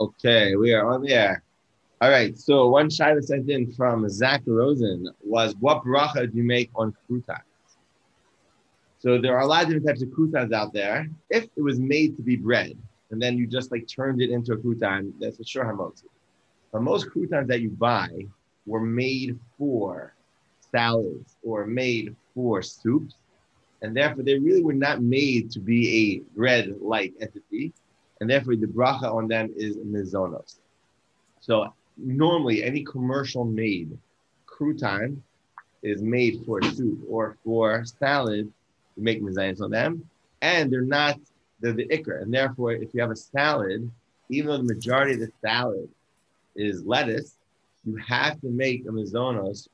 Okay, we are on the air. All right, so one shaila sent in from Zach Rosen was, what bracha do you make on croutons? So there are a lot of different types of croutons out there. If it was made to be bread, and then you just like turned it into a crouton, that's for sure hamotzi. But most croutons that you buy were made for salads or made for soups, and therefore they really were not made to be a bread-like entity, and therefore the bracha on them is mizonos. So normally any commercial made crouton is made for soup or for salad. You make mezainis on them, and they're the ikr, and therefore if you have a salad, even though the majority of the salad is lettuce, you have to make a mizonos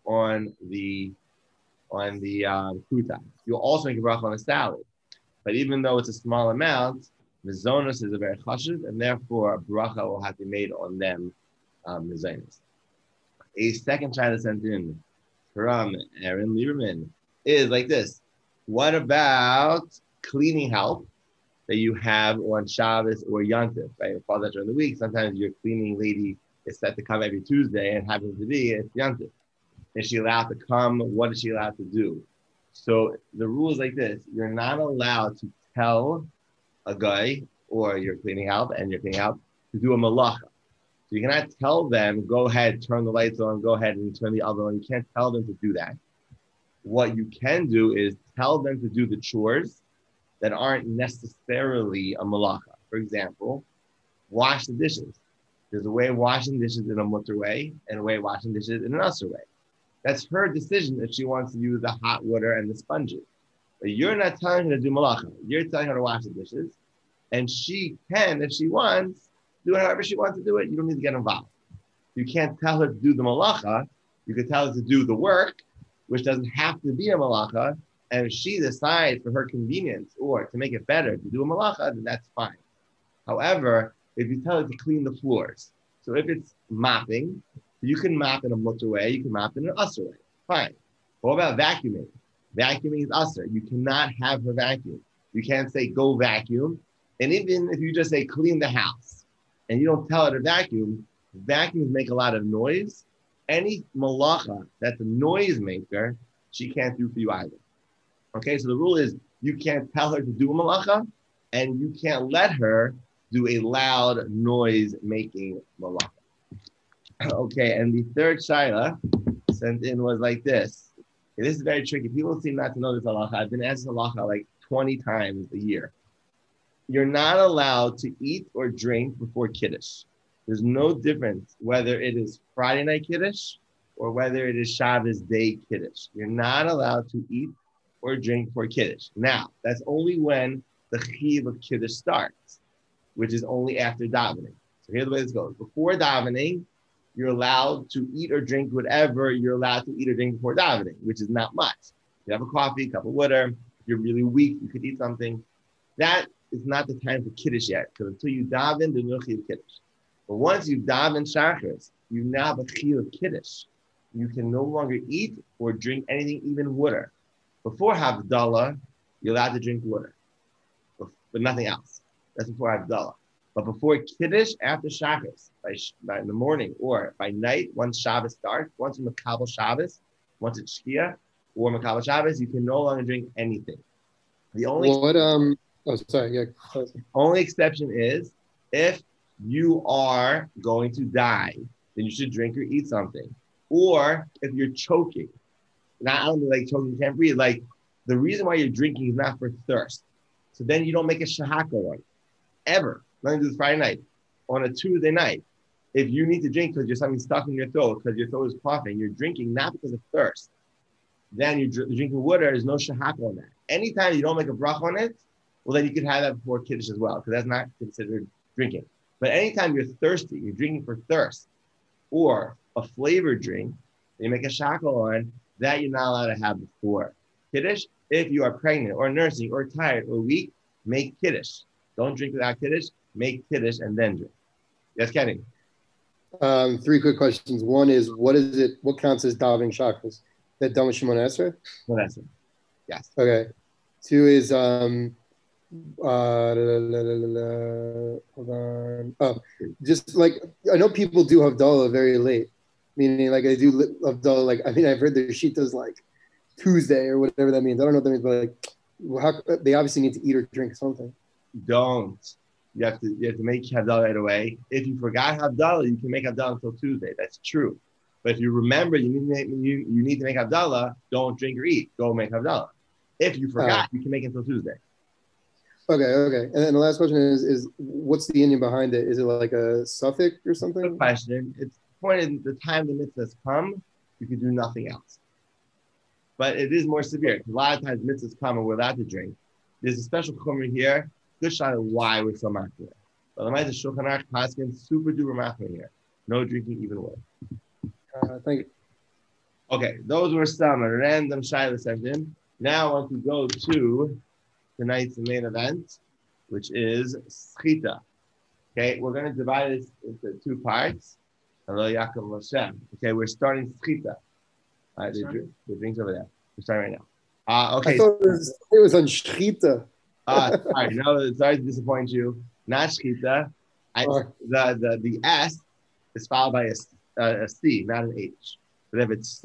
on the crouton. You'll also make a bracha on a salad, but even though it's a small amount, mizonos is a very chashuv, and therefore a bracha will have to be made on them mizonos. A second child sent in from Aaron Lieberman is like this. What about cleaning help that you have on Shabbos or Yontif, right? It falls out during the week. Sometimes your cleaning lady is set to come every Tuesday and happens to be it's Yontif. Is she allowed to come? What is she allowed to do? So the rule is like this. You're not allowed to tell a guy or your cleaning help and your cleaning help to do a malacha. So you cannot tell them, go ahead, turn the lights on, go ahead and turn the oven on. You can't tell them to do that. What you can do is tell them to do the chores that aren't necessarily a malacha. For example, wash the dishes. There's a way of washing dishes in a mutter way and a way of washing dishes in an usher way. That's her decision if she wants to use the hot water and the sponges. But you're not telling her to do malacha. You're telling her to wash the dishes. And she can, if she wants, do it however she wants to do it. You don't need to get involved. You can't tell her to do the malacha. You can tell her to do the work, which doesn't have to be a malacha. And if she decides for her convenience or to make it better to do a malacha, then that's fine. However, if you tell her to clean the floors, so if it's mopping, you can mop in a mutter way, you can mop in an usher way. Fine. What about vacuuming? Vacuuming is usher. You cannot have her vacuum. You can't say go vacuum. And even if you just say clean the house and you don't tell her to vacuum, vacuums make a lot of noise. Any malacha that's a noise maker, she can't do for you either. Okay, so the rule is you can't tell her to do a malacha and you can't let her do a loud noise-making malacha. Okay, and the third shaila sent in was like this. Okay, this is very tricky. People seem not to know this halacha. I've been asked this halacha like 20 times a year. You're not allowed to eat or drink before Kiddush. There's no difference whether it is Friday night Kiddush or whether it is Shabbos day Kiddush. You're not allowed to eat or drink for Kiddush. Now, that's only when the chiv of Kiddush starts, which is only after davening. So here's the way this goes. Before davening, you're allowed to eat or drink whatever you're allowed to eat or drink before davening, which is not much. You have a coffee, a cup of water. If you're really weak, you could eat something. That is not the time for Kiddush yet, because until you daven, there's no chiv Kiddush. But once you daven Shachris, you now have a chiv of Kiddush. You can no longer eat or drink anything, even water. Before Havdalah, you're allowed to drink water, but nothing else. That's before Havdalah. But before Kiddush, after Shabbos, by in the morning or by night, once Shabbos starts, once you Makabel Shabbos, once it's Shkia or Makabel Shabbos, you can no longer drink anything. The only only exception is if you are going to die, then you should drink or eat something. Or if you're choking, not only like choking, you can't breathe. Like the reason why you're drinking is not for thirst. So then you don't make a shahaka one ever. Nothing to do with Friday night. On a Tuesday night, if you need to drink because there's something stuck in your throat, because your throat is coughing, you're drinking not because of thirst. Then you're drinking water, there's no shahaka on that. Anytime you don't make a bracha on it, well, then you could have that before Kiddush as well, because that's not considered drinking. But anytime you're thirsty, you're drinking for thirst, or a flavored drink, you make a shahaka on, that you're not allowed to have before Kiddush. If you are pregnant or nursing or tired or weak, make Kiddush. Don't drink without Kiddush. Make Kiddush and then drink. Yes, Kenny? Three quick questions. One is, what counts as davening chakras? That done with Shemona Esrei? Shemona Esrei. Yes. Okay. Two is, Hold on. Oh, just like I know people do Havdalah very late, meaning like they do Havdalah. Like I mean, I've heard their shitas like Tuesday or whatever that means. I don't know what that means, but like they obviously need to eat or drink something. Don't. You have to make Havdalah right away. If you forgot Havdalah, you can make Havdalah until Tuesday. That's true. But if you remember you need to make Havdalah, don't drink or eat. Go make Havdalah. If you forgot, you can make it until Tuesday. Okay. And then the last question is what's the Indian behind it? Is it like a suffix or something? Good question. It's pointed the time the mitzvahs come, you can do nothing else. But it is more severe. A lot of times mitzvahs come and we're allowed to drink. There's a special chumrah here. Good shot of why we're so machmir. But the Ma'aser Shulchan Aruch Paskin super duper machmir here. No drinking even worse. Thank you. Okay, those were some random shilas sent in. Now I want to go to tonight's main event, which is schita. Okay, we're going to divide this into two parts. Hello, Yaakov Moshe. Okay, we're starting schita. All right, the drinks over there. We're starting right now. Okay. I thought it was on shchita. Sorry, no, sorry to disappoint you. Not shchita. The S is followed by a C, not an H. But if it's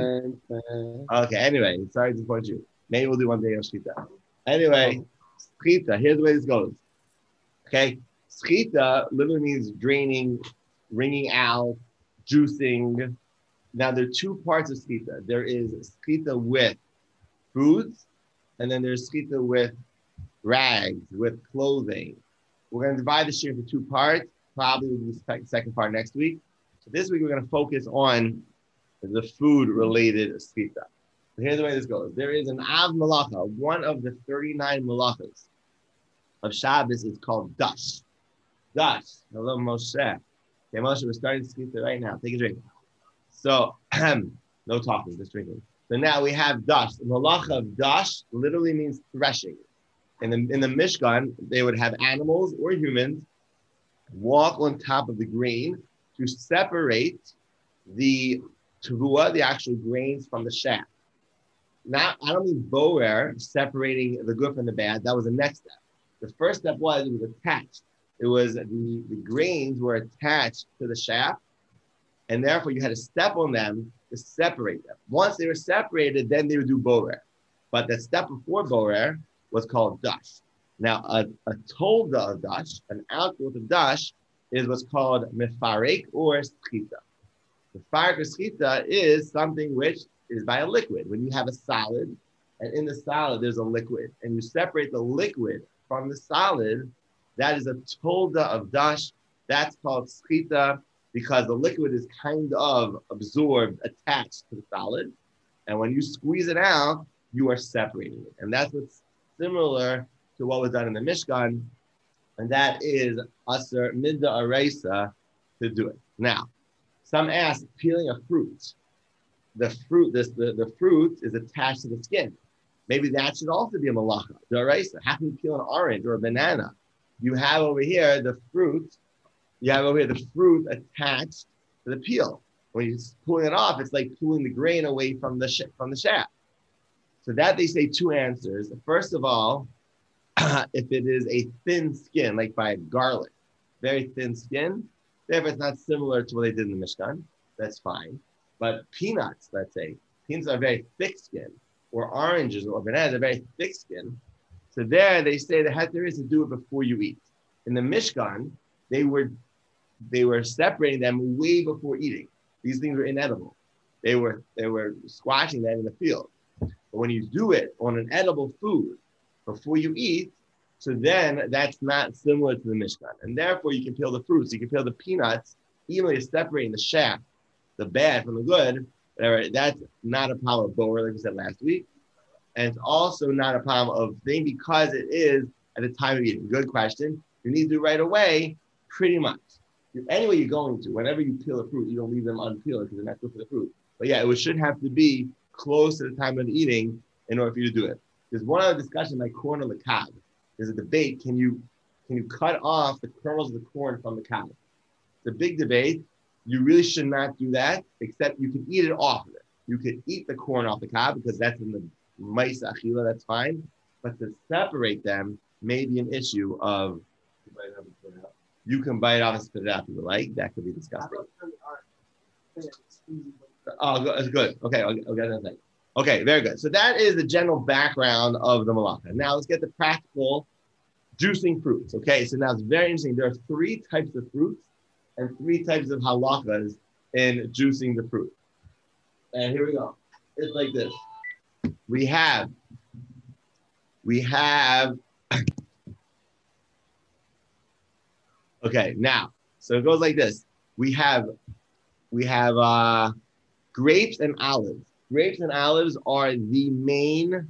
okay, anyway, sorry to disappoint you. Maybe we'll do one day on shchita. Anyway, schita. Here's the way this goes. Okay, schita literally means draining, wringing out, juicing. Now there are two parts of schita. There is schita with foods, and then there's schita with rags, with clothing. We're going to divide this year into two parts. Probably we'll do the second part next week. So this week we're going to focus on the food-related schita. So here's the way this goes. There is an Av Malacha, one of the 39 malachas of Shabbos is called Dash. Dash. Hello, Moshe. Okay, Moshe, we're starting schita right now. Take a drink. So, no talking, just drinking. So now we have Dash. The malacha of Dash literally means threshing. In the Mishkan, they would have animals or humans walk on top of the grain to separate the teruah, the actual grains, from the chaff. Now, I don't mean boer, separating the good from the bad. That was the next step. The first step was it was attached. It was the grains were attached to the chaff, and therefore you had to step on them to separate them. Once they were separated, then they would do boer. But the step before boer was called dash. Now, a tolda of dash, an outgrowth of dash, is what's called mefarek or schita. Mefarek or schita is something which is by a liquid. When you have a solid, and in the solid there's a liquid, and you separate the liquid from the solid, that is a tolda of dash. That's called schita because the liquid is kind of absorbed, attached to the solid. And when you squeeze it out, you are separating it. And that's what's similar to what was done in the Mishkan, and that is aser midda aresa to do it. Now, some ask peeling a fruit. The fruit is attached to the skin. Maybe that should also be a malacha. The aresa. How can you peel an orange or a banana? You have over here the fruit. You have over here the fruit attached to the peel. When you're pulling it off, it's like pulling the grain away from the shaft. So that they say two answers. First of all, if it is a thin skin, like by garlic, very thin skin, therefore it's not similar to what they did in the Mishkan, that's fine. But peanuts, let's say, peanuts are very thick skin, or oranges or bananas are very thick skin. So there they say the heter is to do it before you eat. In the Mishkan, they were separating them way before eating. These things were inedible. They were squashing them in the field. But when you do it on an edible food before you eat, so then that's not similar to the Mishkan. And therefore you can peel the fruits, you can peel the peanuts, even though you're separating the shaft, the bad from the good, whatever. That's not a problem of boer, like we said last week. And it's also not a problem of thing because it is at the time of eating. Good question. You need to do it right away, pretty much. Anyway, you're going to. Whenever you peel a fruit, you don't leave them unpeeled because they're not good for the fruit. But yeah, it should have to be close to the time of eating in order for you to do it. There's one other discussion like corn on the cob. There's a debate. Can you cut off the kernels of the corn from the cob? It's a big debate. You really should not do that, except you can eat it off of it. You could eat the corn off the cob because that's in the Maisa Achila, that's fine. But to separate them, may be an issue of you can bite it off and spit it out if you like. That could be disgusting. Oh, that's good. Okay, I'll get that thing. Okay, very good. So that is the general background of the malacha. Now let's get the practical juicing fruits. Okay, so now it's very interesting. There are 3 types of fruits and 3 types of halachas in juicing the fruit. And here we go. It's like this. We have. Okay, now, so it goes like this. We have grapes and olives. Grapes and olives are the main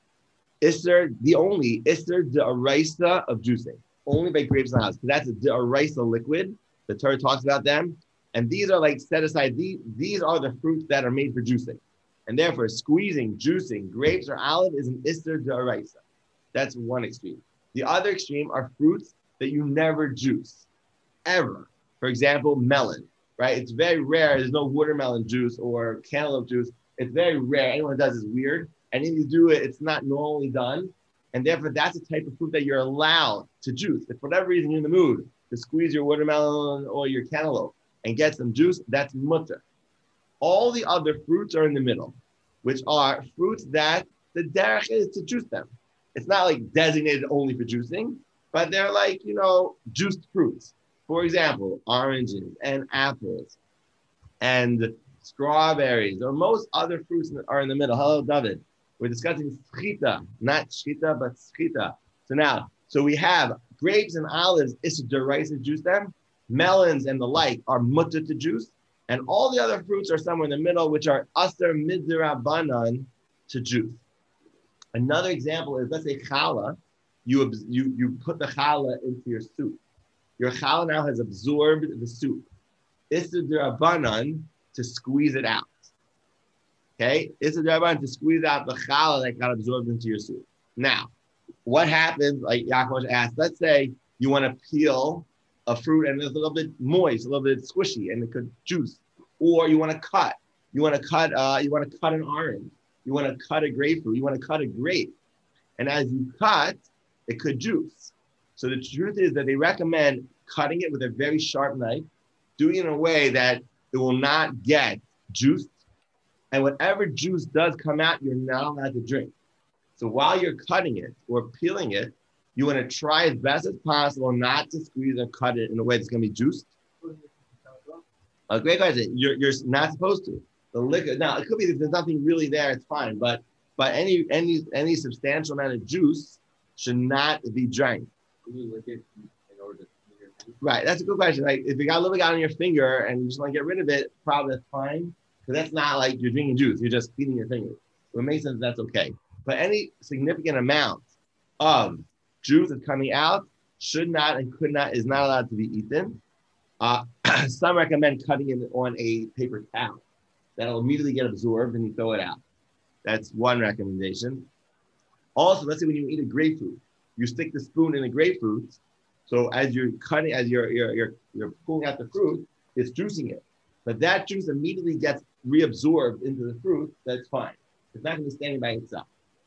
the only Isser D'Oraisa of juicing. Only by grapes and olives, because that's a D'Oraisa liquid. The Torah talks about them. And these are like set aside. These are the fruits that are made for juicing. And therefore, squeezing, juicing, grapes or olive is an Isser D'Oraisa. That's one extreme. The other extreme are fruits that you never juice, ever. For example, melon, right? It's very rare. There's no watermelon juice or cantaloupe juice. It's very rare. Anyone who does is weird. And if you do it, it's not normally done. And therefore, that's a type of fruit that you're allowed to juice. If for whatever reason you're in the mood to squeeze your watermelon or your cantaloupe and get some juice, that's mutter. All the other fruits are in the middle, which are fruits that the derech is to juice them. It's not like designated only for juicing, but they're like, juiced fruits. For example, oranges and apples and strawberries or most other fruits that are in the middle. Hello, David. We're discussing schita, not shita, but schita. So we have grapes and olives, it's derisa juice them. Melons and the like are mutter to juice. And all the other fruits are somewhere in the middle, which are aser midrabanan to juice. Another example is, let's say challah, you put the challah into your soup. Your challah now has absorbed the soup. Isser d'Rabbanan to squeeze it out. Okay? Isser d'Rabbanan to squeeze out the challah that got absorbed into your soup. Now, what happens, like Yaakov asked, let's say you want to peel a fruit and it's a little bit moist, a little bit squishy, and it could juice. Or you want to cut. You want to cut an orange. You want to cut a grapefruit. You want to cut a grape. And as you cut, it could juice. So the truth is that they recommend cutting it with a very sharp knife, doing it in a way that it will not get juiced. And whatever juice does come out, you're not allowed to drink. So while you're cutting it or peeling it, you want to try as best as possible not to squeeze or cut it in a way that's going to be juiced. A great question. You're not supposed to. The liquor. Now it could be that there's nothing really there. It's fine, but any substantial amount of juice should not be drank. Right. That's a good question. Like if you got a little bit on your finger and you just want to get rid of it, probably that's fine. Because that's not like you're drinking juice. You're just feeding your finger. So it makes sense that's okay. But any significant amount of juice that's coming out should not and could not is not allowed to be eaten. Some recommend cutting it on a paper towel. That'll immediately get absorbed and you throw it out. That's one recommendation. Also, let's say when you eat a grapefruit, you stick the spoon in the grapefruit. So as you're cutting, as you're pulling out the fruit, it's juicing it. But that juice immediately gets reabsorbed into the fruit. That's fine. It's not going to be standing by itself.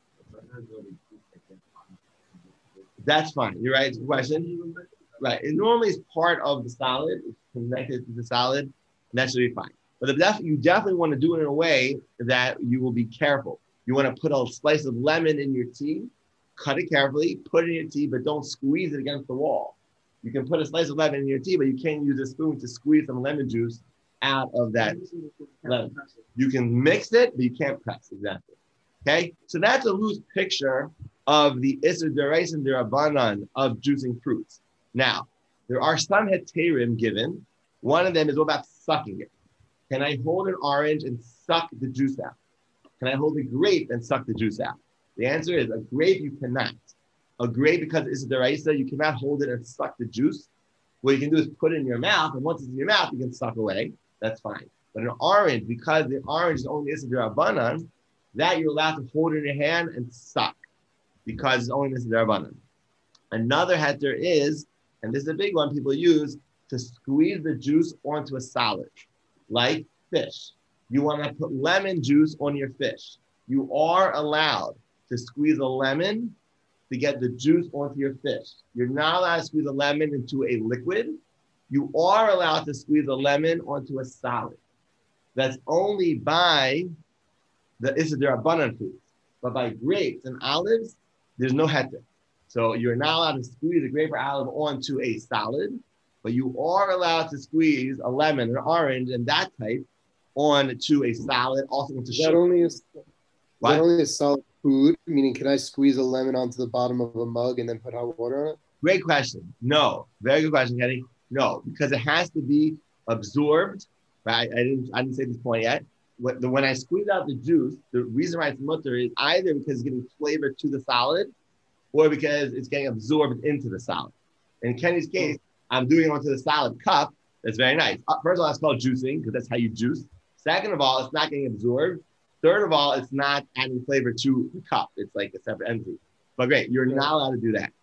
That's fine. You're right. It's a question. Right. It normally is part of the salad. It's connected to the salad. And that should be fine. But you definitely want to do it in a way that you will be careful. You want to put a slice of lemon in your tea, cut it carefully, put it in your tea, but don't squeeze it against the wall. You can put a slice of lemon in your tea, but you can't use a spoon to squeeze some lemon juice out of that lemon. You can mix it, but you can't press. Exactly. Okay? So that's a loose picture of the Isser D'Oraisa and D'Rabbanan of juicing fruits. Now, there are some heterim given. One of them is about sucking it. Can I hold an orange and suck the juice out? Can I hold a grape and suck the juice out? The answer is a grape you cannot. A grape, because it's D'Oraisa, you cannot hold it and suck the juice. What you can do is put it in your mouth, and once it's in your mouth, you can suck away. That's fine. But an orange, because the orange is only Isser D'Rabbanan, that you're allowed to hold it in your hand and suck, because it's only Isser D'Rabbanan. Another heter is, and this is a big one people use, to squeeze the juice onto a solid, like fish. You want to put lemon juice on your fish. You are allowed to squeeze a lemon to get the juice onto your fish. You're not allowed to squeeze a lemon into a liquid. You are allowed to squeeze a lemon onto a solid. That's only by the Issa D'Rabbanan fruits. But by grapes and olives, there's no heter. So you're not allowed to squeeze a grape or olive onto a solid, but you are allowed to squeeze a lemon or orange and that type onto a solid, also into sugar. Is that only a solid food? Meaning, can I squeeze a lemon onto the bottom of a mug and then put hot water on it? Great question. No. Very good question, Kenny. No, because it has to be absorbed. Right? I didn't say this point yet. When I squeeze out the juice, the reason why it's mutter is either because it's getting flavor to the solid or because it's getting absorbed into the solid. In Kenny's case, I'm doing it onto the solid cup. That's very nice. First of all, that's called juicing because that's how you juice. Second of all, it's not getting absorbed. Third of all, it's not adding flavor to the cup. It's like a separate entity. But great, you're not allowed to do that.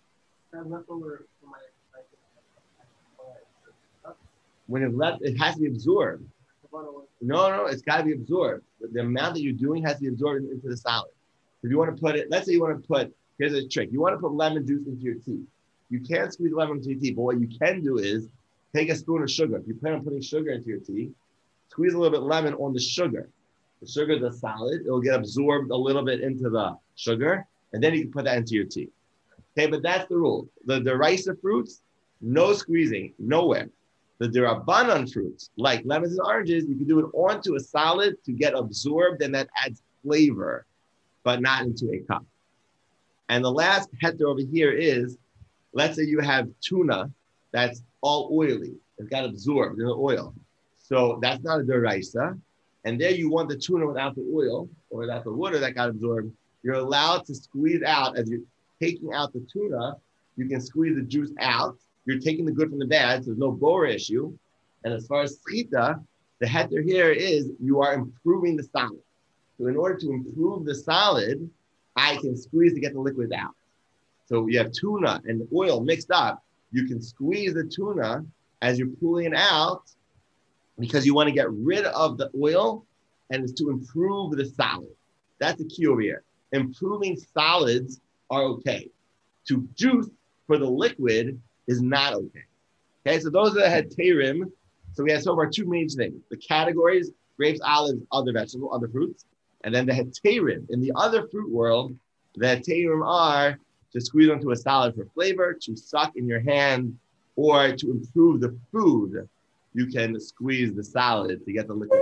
When it's left, it has to be absorbed. No, it's got to be absorbed. The amount that you're doing has to be absorbed into the solid. If you want to put it, let's say you want to put, here's a trick. You want to put lemon juice into your tea. You can't squeeze lemon into your tea, but what you can do is take a spoon of sugar. If you plan on putting sugar into your tea, squeeze a little bit of lemon on the sugar. The sugar is a solid. It will get absorbed a little bit into the sugar, and then you can put that into your tea. Okay, but that's the rule. The derisa fruits, no squeezing, nowhere. The D'Rabbanan fruits, like lemons and oranges, you can do it onto a solid to get absorbed, and that adds flavor, but not into a cup. And the last heter over here is, let's say you have tuna that's all oily. It got absorbed in the oil. So that's not a derisa. And there you want the tuna without the oil or without the water that got absorbed. You're allowed to squeeze out, as you're taking out the tuna, you can squeeze the juice out. You're taking the good from the bad, so there's no bora issue. And as far as schita, the heter here is you are improving the solid. So in order to improve the solid, I can squeeze to get the liquid out. So you have tuna and oil mixed up. You can squeeze the tuna as you're pulling it out because you want to get rid of the oil and it's to improve the solid. That's the key over here. Improving solids are okay. To juice for the liquid is not okay. Okay, so those are the heterim. So we have some of our two main things. The categories, grapes, olives, other vegetables, other fruits. And then the heterim. In the other fruit world, the heterim are to squeeze onto a solid for flavor, to suck in your hand, or to improve the food. You can squeeze the solid to get the liquid.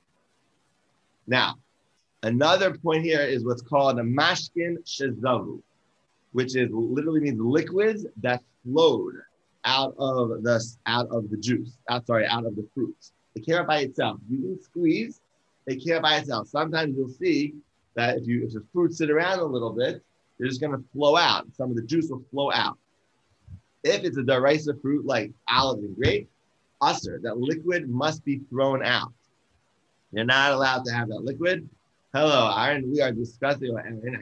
Now, another point here is what's called a mashkin shezavu, which is literally means liquids that flowed out of the juice. Out of the fruits. It came out by itself. You didn't squeeze. It came out by itself. Sometimes you'll see that if the fruits sit around a little bit, they're just going to flow out. Some of the juice will flow out. If it's a derisa fruit like olive and grape, usher, that liquid must be thrown out. You're not allowed to have that liquid. Hello, Aaron. We are discussing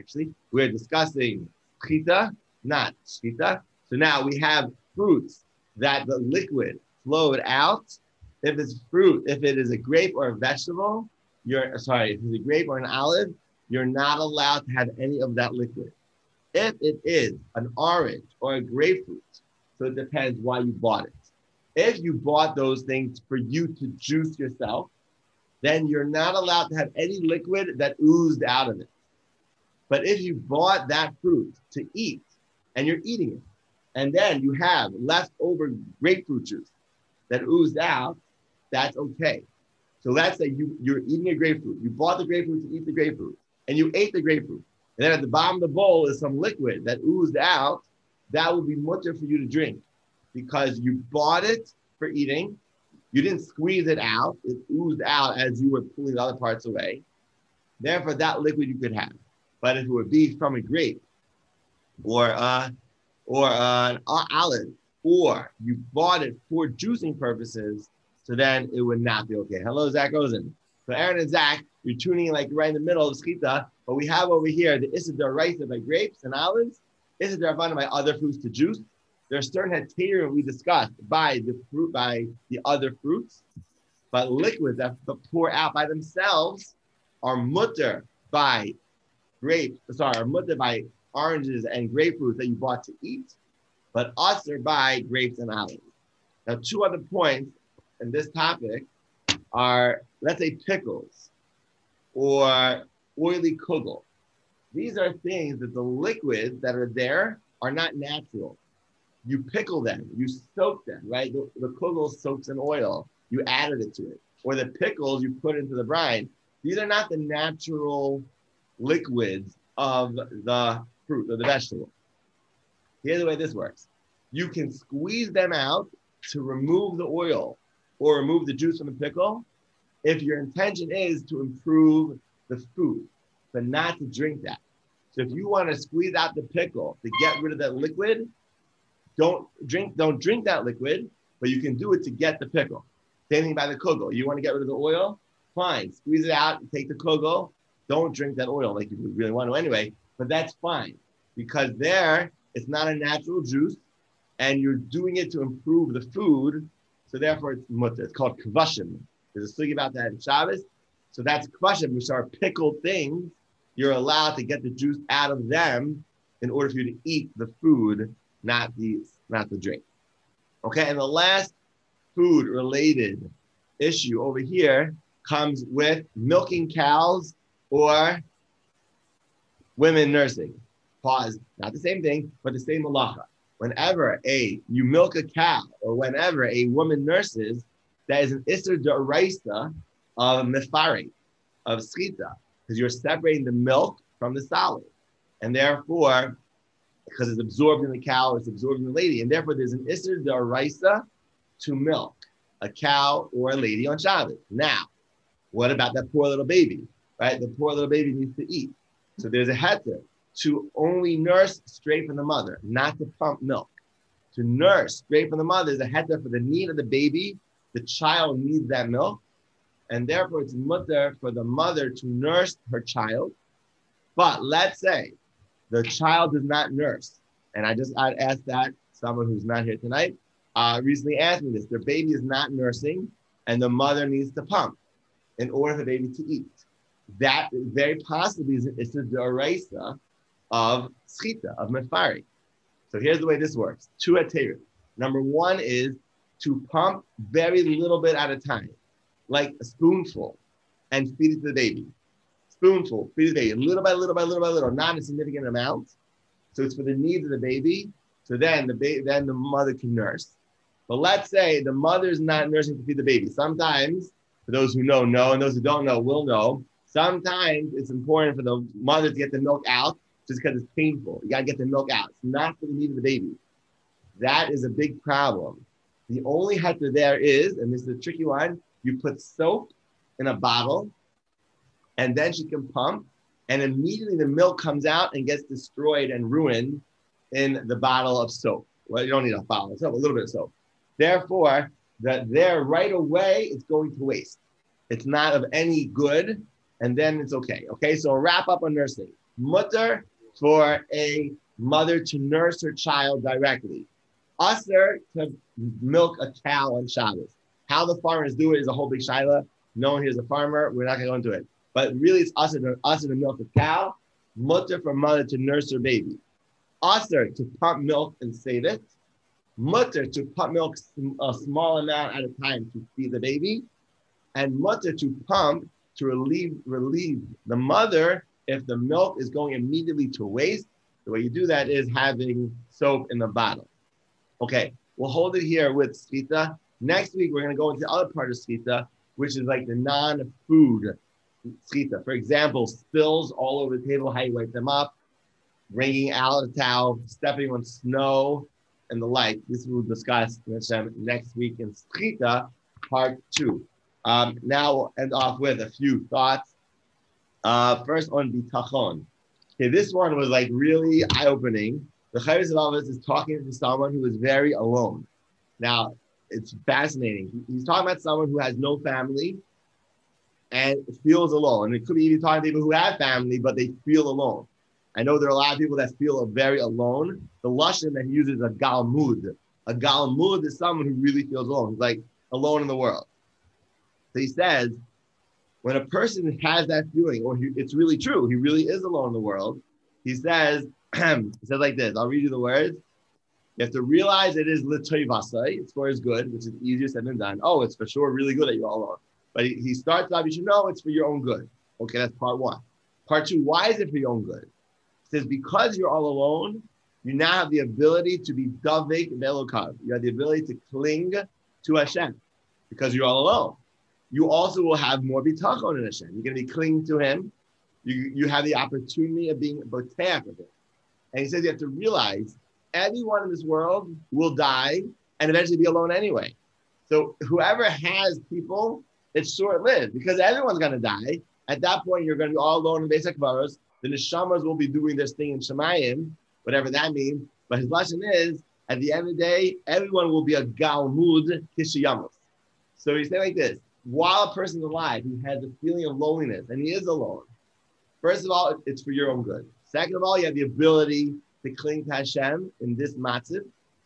schita, not shita. So now we have fruits that the liquid flowed out. If it's fruit, if it is a grape or a vegetable, if it's a grape or an olive, you're not allowed to have any of that liquid. If it is an orange or a grapefruit, so it depends why you bought it. If you bought those things for you to juice yourself, then you're not allowed to have any liquid that oozed out of it. But if you bought that fruit to eat and you're eating it, and then you have leftover grapefruit juice that oozed out, that's okay. So let's say you're eating a grapefruit. You bought the grapefruit to eat the grapefruit, and you ate the grapefruit. And then at the bottom of the bowl is some liquid that oozed out. That would be mutter for you to drink because you bought it for eating. You didn't squeeze it out. It oozed out as you were pulling the other parts away. Therefore, that liquid you could have. But if it would be from a grape or an olive, or you bought it for juicing purposes, so then it would not be okay. Hello, Zach Rosen. So Aaron and Zach, you're tuning in like right in the middle of Schita, but we have over here the Issa D'Oraisa by grapes and olives, Issa D'Rabbanan by other fruits to juice. There's certain heterim we discussed by the other fruits, but liquids that pour out by themselves are mutter by grapes, are mutter by oranges and grapefruits that you bought to eat, but usher by grapes and olives. Now, two other points in this topic are, let's say, pickles or oily kugel. These are things that the liquids that are there are not natural. You pickle them, you soak them, right? The kugel soaks in oil, you added it to it. Or the pickles you put into the brine. These are not the natural liquids of the fruit or the vegetable. Here's the way this works. You can squeeze them out to remove the oil or remove the juice from the pickle if your intention is to improve the food, but not to drink that. So if you want to squeeze out the pickle to get rid of that liquid, don't drink that liquid, but you can do it to get the pickle. Same thing by the kugel. You want to get rid of the oil? Fine. Squeeze it out and take the kugel. Don't drink that oil like you really want to anyway, but that's fine because there it's not a natural juice and you're doing it to improve the food. So therefore it's mutter. It's called kvashim. There's a story about that in Shabbos. So that's kvashim, which are pickled things. You're allowed to get the juice out of them in order for you to eat the food, not the drink. Okay, and the last food-related issue over here comes with milking cows or women nursing. Pause, not the same thing, but the same malacha. Whenever you milk a cow or whenever a woman nurses, that is an isser d'oraisa of mefari, of schita, because you're separating the milk from the solid. And therefore, because it's absorbed in the cow, it's absorbed in the lady. And therefore, there's an isser d'oraisa to milk a cow or a lady on Shabbos. Now, what about that poor little baby, right? The poor little baby needs to eat. So there's a heter to only nurse straight from the mother, not to pump milk. To nurse straight from the mother is a heter for the need of the baby. The child needs that milk. And therefore, it's mutter for the mother to nurse her child. But let's say the child does not nurse. And I'd asked that someone who's not here tonight recently asked me this. Their baby is not nursing and the mother needs to pump in order for the baby to eat. That very possibly is a d'oraisa of schita, of mefari. So here's the way this works. Two heterim. Number one is to pump very little bit at a time, like a spoonful, and feed it to the baby. Spoonful, feed the baby, little by little by little by little, not a significant amount. So it's for the needs of the baby. So then the mother can nurse. But let's say the mother's not nursing to feed the baby. Sometimes, for those who know, and those who don't know will know, sometimes it's important for the mother to get the milk out just because it's painful. You gotta get the milk out. It's not for the need of the baby. That is a big problem. The only heter there is, and this is a tricky one, you put soap in a bottle and then she can pump and immediately the milk comes out and gets destroyed and ruined in the bottle of soap. Well, you don't need a bottle of soap, a little bit of soap. Therefore, that there right away, it's going to waste. It's not of any good, and then it's okay. Okay, so wrap up on nursing. Mutter for a mother to nurse her child directly. Usher to milk a cow on Shabbos. How the farmers do it is a whole big shaila. No one here is a farmer. We're not going to go into it. But really, it's usher to milk a cow. Mutter for mother to nurse her baby. Usher to pump milk and save it. Mutter to pump milk a small amount at a time to feed the baby. And mutter to pump to relieve the mother if the milk is going immediately to waste. The way you do that is having soap in the bottle. Okay, we'll hold it here with schita. Next week, we're going to go into the other part of schita, which is like the non-food schita. For example, spills all over the table, how you wipe them up, wringing out a towel, stepping on snow, and the like. This we'll discuss next week in schita, part 2. Now we'll end off with a few thoughts. First on bitachon. Okay, this one was like really eye-opening. The Chavis of Avos is talking to someone who is very alone. Now, it's fascinating. He's talking about someone who has no family and feels alone. And it could be even talking to people who have family, but they feel alone. I know there are a lot of people that feel very alone. The lashon that he uses is a galmud. A galmud is someone who really feels alone. He's like alone in the world. So he says, when a person has that feeling, or it's really true, he really is alone in the world, he says, It says like this. I'll read you the words. You have to realize it is l'toy vasai. It's for his good, which is easier said than done. Oh, it's for sure really good that you're all alone. But he starts off, you should know it's for your own good. Okay, that's part one. Part two, why is it for your own good? It says because you're all alone, you now have the ability to be davek velokav. You have the ability to cling to Hashem because you're all alone. You also will have more bitachon in Hashem. You're going to be clinging to Him. You have the opportunity of being boteach with Him. And he says you have to realize everyone in this world will die and eventually be alone anyway. So whoever has people, it's short-lived because everyone's going to die. At that point, you're going to be all alone in Beis HaKvaros. The neshamas will be doing this thing in Shemayim, whatever that means. But his lesson is, at the end of the day, everyone will be a galmud kishiyamos. So he's saying like this, while a person's alive, he has a feeling of loneliness, and he is alone. First of all, it's for your own good. Second of all, you have the ability to cling to Hashem in this matziv,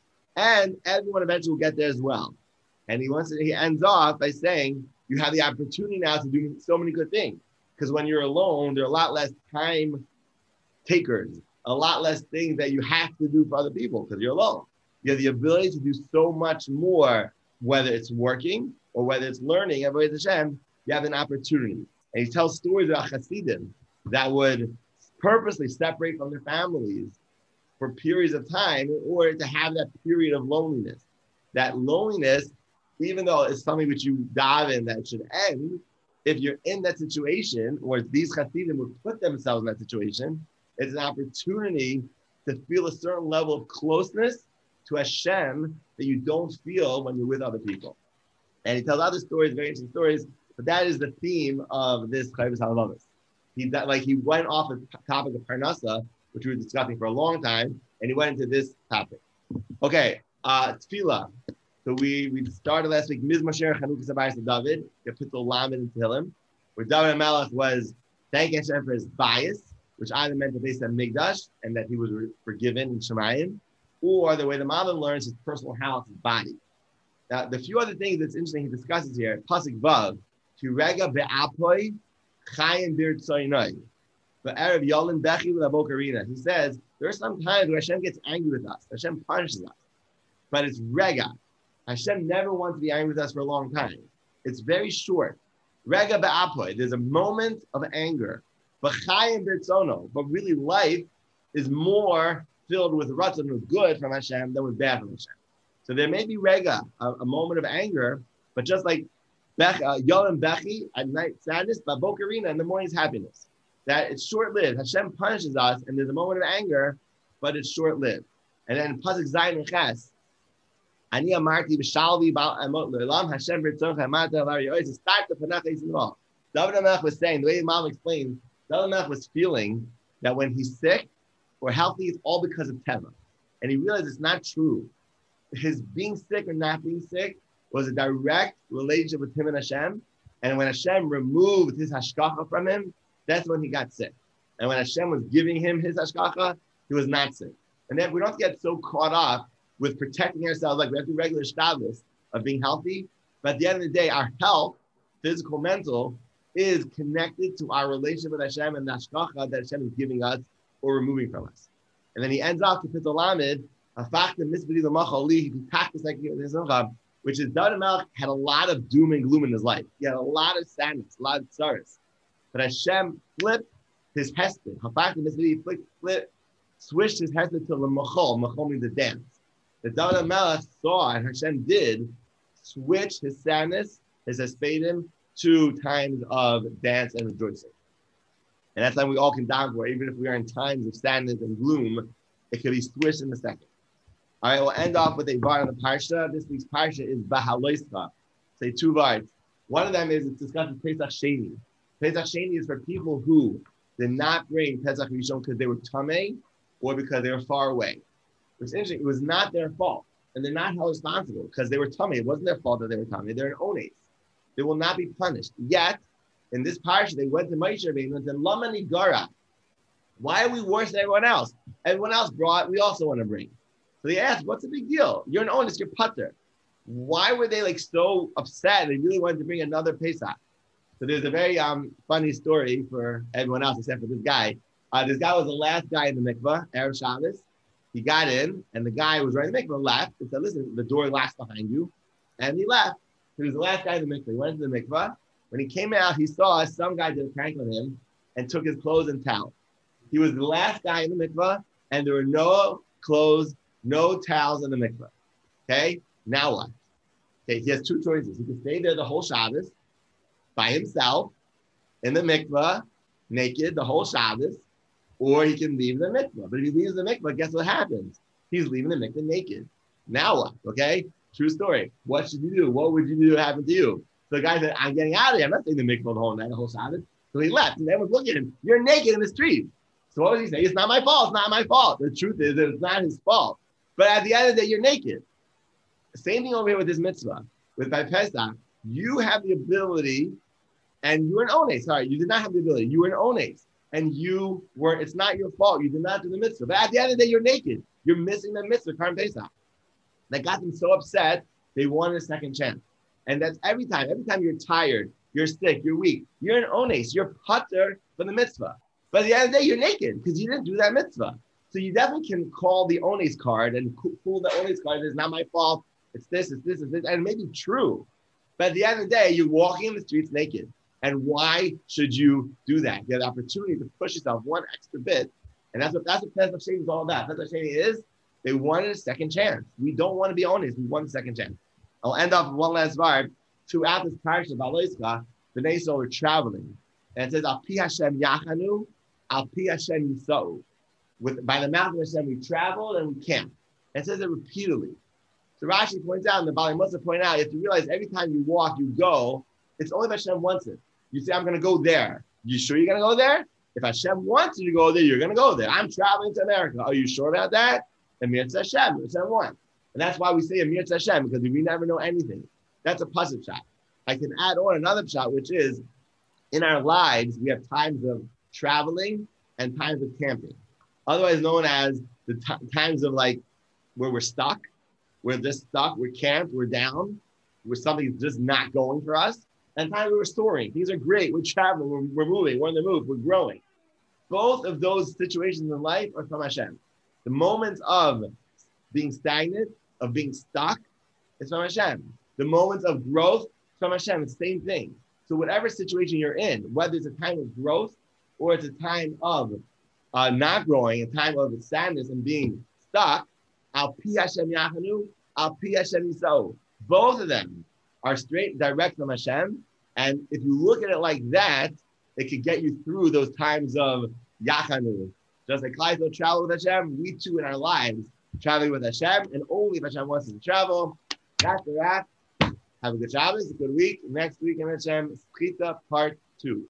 and everyone eventually will get there as well. And he ends off by saying, you have the opportunity now to do so many good things. Because when you're alone, there are a lot less time takers, a lot less things that you have to do for other people because you're alone. You have the ability to do so much more, whether it's working or whether it's learning. Avodas Hashem, you have an opportunity. And he tells stories about Hasidim that would purposely separate from their families for periods of time in order to have that period of loneliness. That loneliness, even though it's something which you dive in that should end, if you're in that situation, or these Hasidim would put themselves in that situation, it's an opportunity to feel a certain level of closeness to Hashem that you don't feel when you're with other people. And he tells other stories, very interesting stories, but that is the theme of this Chayvus Halavamas. He went off the topic of Parnasa, which we were discussing for a long time, and he went into this topic. Okay, Tefillah. So we started last week, Mizmor Sher Chanukah Sabayis to David, Kapitel Lamed and Tehillim, where David HaMelech was thanking Hashem for his bias, which either meant the base of Migdash, and that he was forgiven in Shemayim, or the way the mother learns his personal house, his body. Now, the few other things that's interesting he discusses here, Pasuk Vav, to Rega Be'apoi, Chayim Bir Tzoynoi, Erev Yolim Bechi L'Abokarina. He says, there are some times where Hashem gets angry with us. Hashem punishes us. But it's Rega. Hashem never wants to be angry with us for a long time. It's very short. Rega Be'apoi. There's a moment of anger. But Chayim Bir Tzono. But really life is more filled with ratzon, with good from Hashem than with bad from Hashem. So there may be Rega, a moment of anger, but just like Yolim Bechi, at night sadness, but Bokarina, in the morning is happiness. That it's short-lived. Hashem punishes us, and there's a moment of anger, but it's short-lived. And then Pasuk Zayin and Ches, Ani Amarti B'Shalvi Ba'al Amot L'Olam Hashem B'Ritzoncha Amata L'Ar Yois. Start the Panach Yisrael. David HaMelech was saying, the way Mom explained, David HaMelech was feeling that when he's sick or healthy, it's all because of Teva. And he realized it's not true. His being sick or not being sick was a direct relationship with him and Hashem. And when Hashem removed his hashkacha from him, that's when he got sick. And when Hashem was giving him his hashkacha, he was not sick. And then we don't get so caught up with protecting ourselves, like we have to do regular shtadlus of being healthy. But at the end of the day, our health, physical, mental, is connected to our relationship with Hashem and the hashkacha that Hashem is giving us or removing from us. And then he ends off to Kapitel Lamed, which is David HaMelech had a lot of doom and gloom in his life. He had a lot of sadness, a lot of sorrows. But Hashem flipped his hesed. He switched his hesed to the machol. Machol means the dance. The David HaMelech saw, and Hashem did, switch his sadness, his hespedim, to times of dance and rejoicing. And that's something we all can down for. Even if we are in times of sadness and gloom, it can be switched in a second. All right, we'll end off with a var in the parsha. This week's parsha is Bahaloischa. Say two vars. One of them is it's discussing Pesach Sheni. Pesach Sheni is for people who did not bring Pesach Rishon because they were tamei or because they were far away. It's interesting. It was not their fault, and they're not held responsible because they were tamei. It wasn't their fault that they were tamei. They're an ones. They will not be punished. Yet, in this parsha, they went to Moshe Rabbeinu and said, "Lama nigara? Why are we worse than everyone else? Everyone else brought. We also want to bring." So they asked, "What's the big deal? You're an onus. You're putter. Why were they like so upset? They really wanted to bring another Pesach." So there's a very funny story for everyone else except for this guy. This guy was the last guy in the mikvah, Erev Shabbos. He got in, and the guy who was running the mikvah left and said, listen, the door locks behind you. And he left. He was the last guy in the mikvah. He went into the mikvah. When he came out, he saw some guy did a prank on him and took his clothes and towel. He was the last guy in the mikvah, and there were no clothes, no towels in the mikvah. Okay, now what? Okay, he has two choices. He can stay there the whole Shabbos by himself in the mikvah, naked the whole Shabbos, or he can leave the mikvah. But if he leaves the mikvah, guess what happens? He's leaving the mikvah naked. Now what? Okay, true story. What should you do? What would you do to happen to you? So the guy said, I'm getting out of here. I'm not staying in the mikvah the whole night, the whole Shabbos. So he left, and everyone's looking at him. You're naked in the street. So what does he say? It's not my fault. It's not my fault. The truth is that it's not his fault. But at the end of the day, you're naked. Same thing over here with this mitzvah. With by Pesach, you have the ability, and you're an ones. Sorry, you did not have the ability. You were an ones, and you were. It's not your fault. You did not do the mitzvah. But at the end of the day, you're naked. You're missing the mitzvah, Karm Pesach. That got them so upset. They wanted a second chance, and that's every time. Every time you're tired, you're sick, you're weak. You're an ones. You're putter for the mitzvah. But at the end of the day, you're naked because you didn't do that mitzvah. So you definitely can call the ones card and pull the ones card. It's not my fault. It's this, it's this, it's this. And it may be true. But at the end of the day, you're walking in the streets naked. And why should you do that? You have the opportunity to push yourself one extra bit. And that's what Pesach Sheni is all about. Pesach Sheni is, they wanted a second chance. We don't want to be honest. We want a second chance. I'll end off with one last verb. Throughout this parasha of Aloischa, the Bnei were traveling. And it says, Al Pi Hashem Yachanu, Al Pi Hashem Yisau. By the mouth of Hashem, we traveled and we camped. And it says it repeatedly. So Rashi points out, and the Bali Musa point out, you have to realize every time you walk, you go, it's only if Hashem wants it. You say, I'm going to go there. You sure you're going to go there? If Hashem wants you to go there, you're going to go there. I'm traveling to America. Are you sure about that? Amir Hashem. Hashem wants. And that's why we say Amir Hashem, because we never know anything. That's a puzzle shot. I can add on another shot, which is, in our lives, we have times of traveling and times of camping. Otherwise known as the times of like where we're stuck, we're just stuck, we're camped, we're down, where something's just not going for us. And times we're restoring. Things are great. We're traveling, we're moving, we're in the move, we're growing. Both of those situations in life are from Hashem. The moments of being stagnant, of being stuck, is from Hashem. The moments of growth, from Hashem, it's the same thing. So whatever situation you're in, whether it's a time of growth or it's a time of not growing, a time of sadness and being stuck, Al Pi Hashem Yachanu, Al Pi Hashem Yisau. Both of them are straight, direct from Hashem. And if you look at it like that, it could get you through those times of Yachanu. Just like Klai travel with Hashem, we too in our lives traveling with Hashem, and only if Hashem wants us to travel. That's the wrap. Have a good Shabbos, a good week. Next week in Hashem, Schita Part 2.